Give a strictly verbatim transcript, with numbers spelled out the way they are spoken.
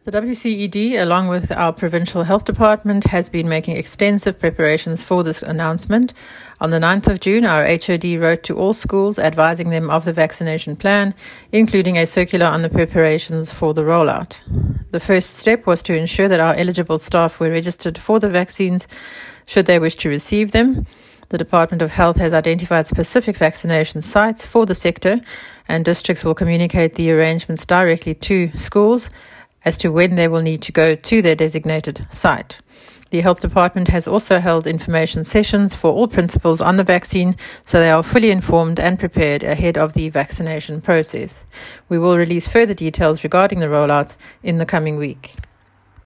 The W C E D, along with our provincial health department, has been making extensive preparations for this announcement. On the ninth of June, our H O D wrote to all schools advising them of the vaccination plan, including a circular on the preparations for the rollout. The first step was to ensure that our eligible staff were registered for the vaccines should they wish to receive them. The Department of Health has identified specific vaccination sites for the sector, and districts will communicate the arrangements directly to schools as to when they will need to go to their designated site. The Health Department has also held information sessions for all principals on the vaccine, so they are fully informed and prepared ahead of the vaccination process. We will release further details regarding the rollout in the coming week.